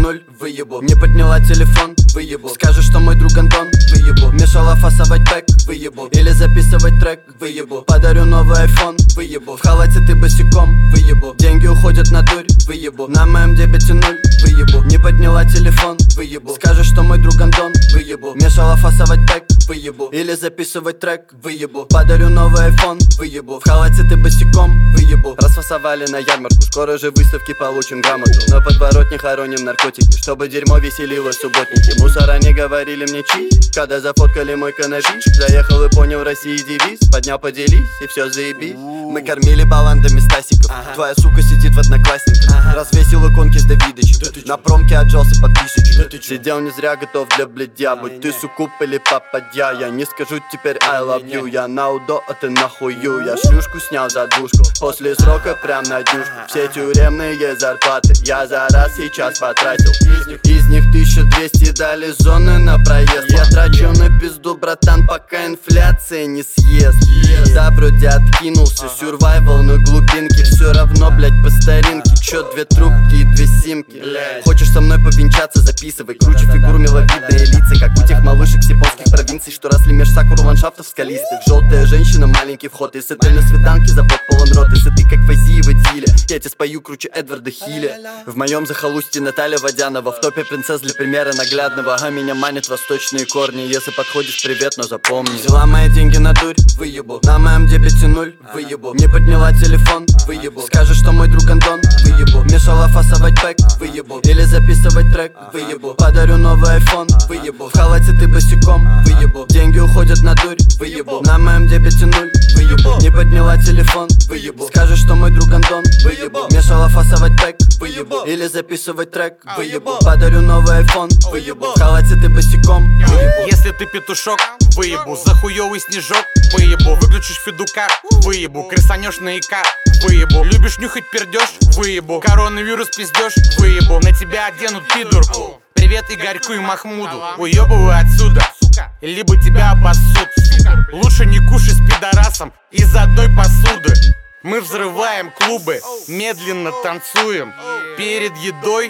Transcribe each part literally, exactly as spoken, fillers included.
нуль, выебу. Не подняла телефон, выебу. Скажешь, что мой друг Антон, выебу. Мешала фасовать пэк, выебу. Или записывать трек, выебу. Подарю новый айфон, выебу. В халате ты босиком, выебу. Деньги уходят на дурь, выебу. На моем дебете нуль, выебу. Не подняла телефон, выебу. Скажешь, что мой друг Антон, выебу. Мешала фасовать пэк, выебу. Или записывать трек, выебу. Подарю новый айфон, выебу. В халате ты босиком, выебу. Расфасовали на ярмарку, скоро же выставки получим грамоту. Но подворотне хороним наркотики, чтобы дерьмо веселило субботники. Мусора не говорили мне чи, когда зафоткали мой канабис. Заехал и понял России девиз, поднял поделись и все заебись. Мы кормили баландами стасиков, ага. Твоя сука сидит в одноклассниках, ага. Развесил иконки с Давидычем, на промке отжался под тысячу. Сидел не зря, готов для блядя. Будь ты суккуб или попадья, я не скажу теперь I love you. Я на удо, а ты нахую. Я шлюшку снял за двушку, после срока прям на днюшку. Все тюремные зарплаты я за раз сейчас потратил. Из них, из них тысяча двести дали зоны на проезд. Я трачу на пизду, братан, пока инфляция не съест. Да, вроде откинулся, сюрвайвал на глубинке. Все равно, блять, по старинке. Чё, две трубки и две симки. Хочешь со мной повенчаться, записывай. Круче фигуру, миловидные лица, как у тех малышек с японских провинций, что росли меж сакуру ландшафтов скалистых. Желтая женщина, маленький вход. Если ты на свиданке, забот полон рот. Если ты как Фазиева Диля, я тебе спою круче Эдварда Хиля. В моем захолустье Наталья Водянова, в топе принцесс для примера наглядного. А меня манят восточные корни. Если подходишь, привет, но запомни. Взяла мои деньги на дурь, выебу. На моем дебете нуль, выебу. Не подняла телефон, выебу. Скажешь, что мой друг Антон, выебу. Мешала фасовать пэк, выебу. Или записывать трек, выебу. Подарю новый айфон, выебу. В халате ты босиком, выебу. Деньги уходят на дурь, выебу. На моем дебете нуль, выебу. Не подняла телефон, выебу. Скажешь, что мой друг Антон, выебу. Мешала фасовать пэк, выебу. Или записывать трек, выебу. Подарю новый айфон, выебу. В халате ты босиком, выебу. Если ты петушок, выебу. За хуёвый снежок, выебу. Выключишь федука, выебу. Крысанешь на ика, выебу. Любишь нюхать пердёж, выебу. Коронавирус пиздёшь, выебу. На тебя оденут пидорку. Привет Игорьку и Махмуду. Уёбывай отсюда, либо тебя обоссут. Лучше не кушай с пидорасом из одной посуды. Мы взрываем клубы, медленно танцуем. Перед едой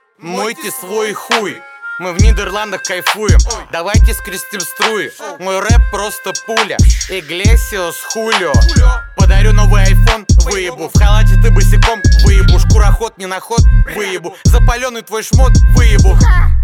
мойте свой хуй. Мы в Нидерландах кайфуем, давайте скрестим струи. Мой рэп просто пуля, Иглесиос Хулио. Подарю новый айфон, выебу. В халате ты босиком, выебу. Шкуроход не на ход, выебу. Запаленный твой шмот, выебу.